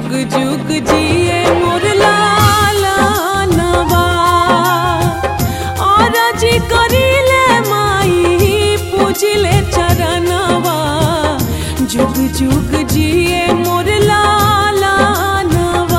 जुग जुग जिए मोर लाला नवा। और जी करिले माई पूजिले चरणवा। जुग जुग जिए मोर लाला नवा।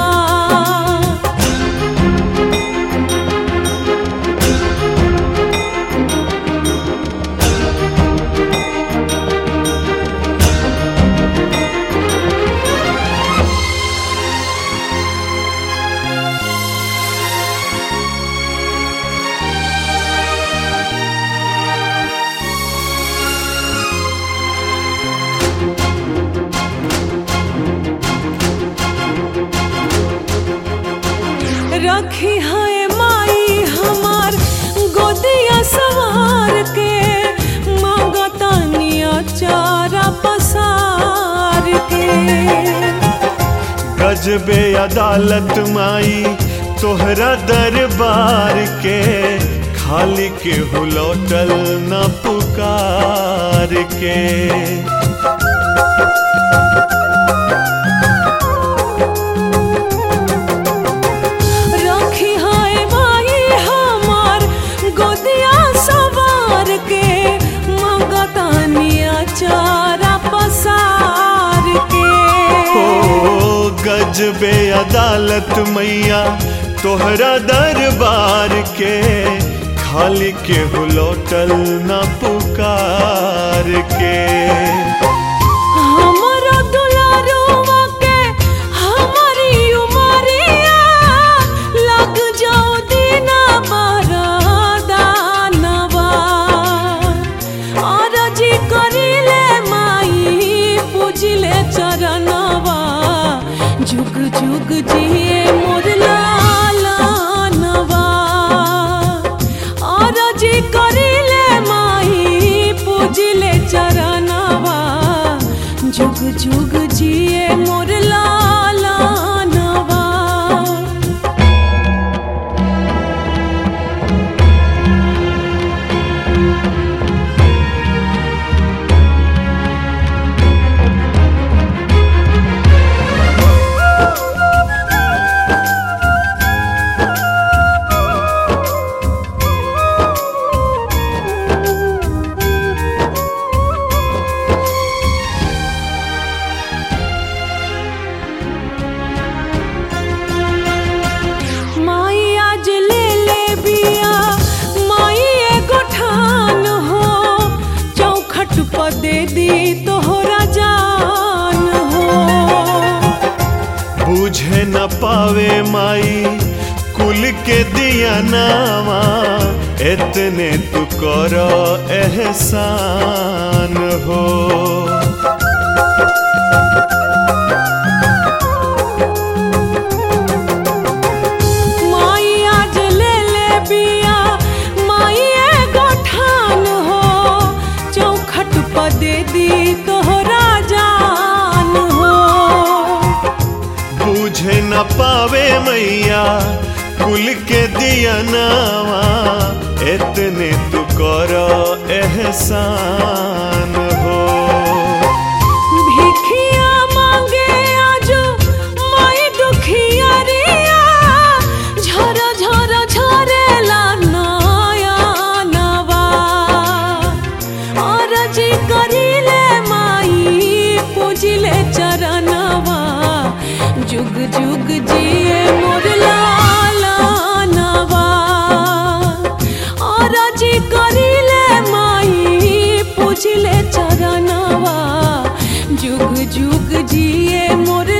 रखी है माई हमार गोदिया सवार के। मांगतानिया चारा पसार के। गजबे अदालत माई तोहरा दरबार के। खाली के हुलौटल न पुकार के। चारा पसार के। गजबे अदालत मैया तोहरा दरबार के। खाली के हुलौटल न पुकार के। हमारा दुलारुआ के हमारी उमरिया। लग जाओ दीना बरदानवा। और जी करिले माई पूजिले चरणवा। जुग जुग जिए मोर लाला नवा। और जी करिले माई पूजिले चरणवा। जुग जुग जिए मोर लाला नवा। दे दी तोहरा जान हो। बूझे न पावे माई कुल के दिया नावा। इतने तू करो एहसान हो। दे दी तोहरा जान हो। बूझे न पावे मैया कुल के दिया नावा। इतने तू करो एहसान हो। भिखिया मांगे आजो माई दुखिया रिया। झर झर झरेला नया नवा। और जी करिले माई पूजिले चरणवा। जुग जुग जिए मोर लाला नवा। और जी करिले माई पूजिले चरणवा। जुग जुग जिए मोर